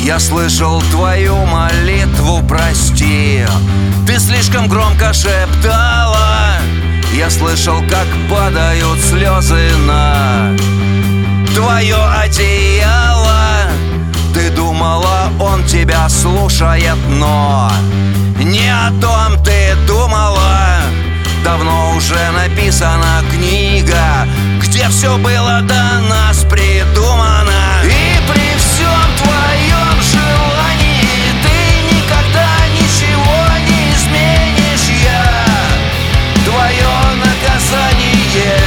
Я слышал твою молитву, прости. Ты слишком громко шептала. Я слышал, как падают слезы на твое одеяло. Ты думала, он тебя слушает, но не о том ты думала. Давно уже написана книга, где все было до нас придумано. И при всем твоем желании ты никогда ничего не изменишь. Я твое наказание.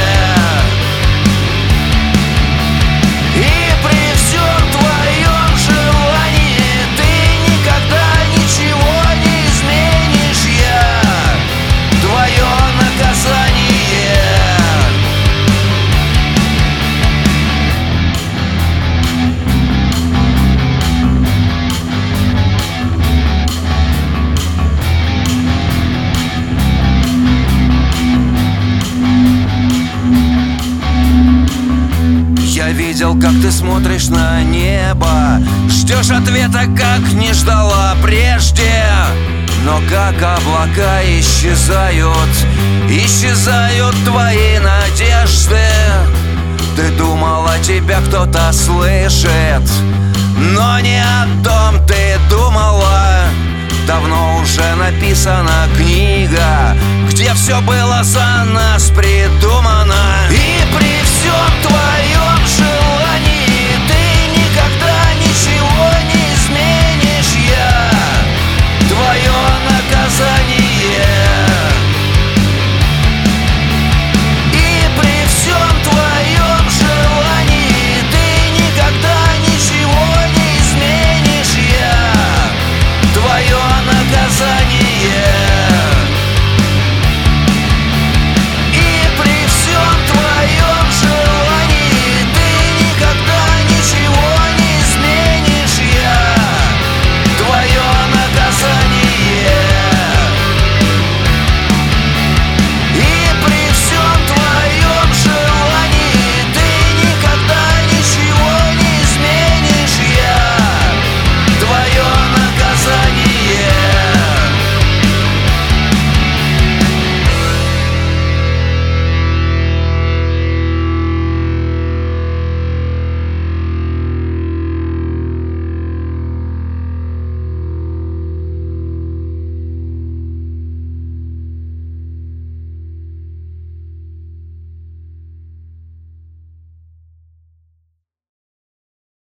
И при всем твоем желании ты никогда ничего не изменишь. Я твое наказание. Я видел, как ты смотришь на небо, ждешь ответа, как не ждала прежде. Но как облака исчезают твои надежды. Ты думала, тебя кто-то слышит, но не о том ты думала. Давно уже написана книга, где все было за нас придумано.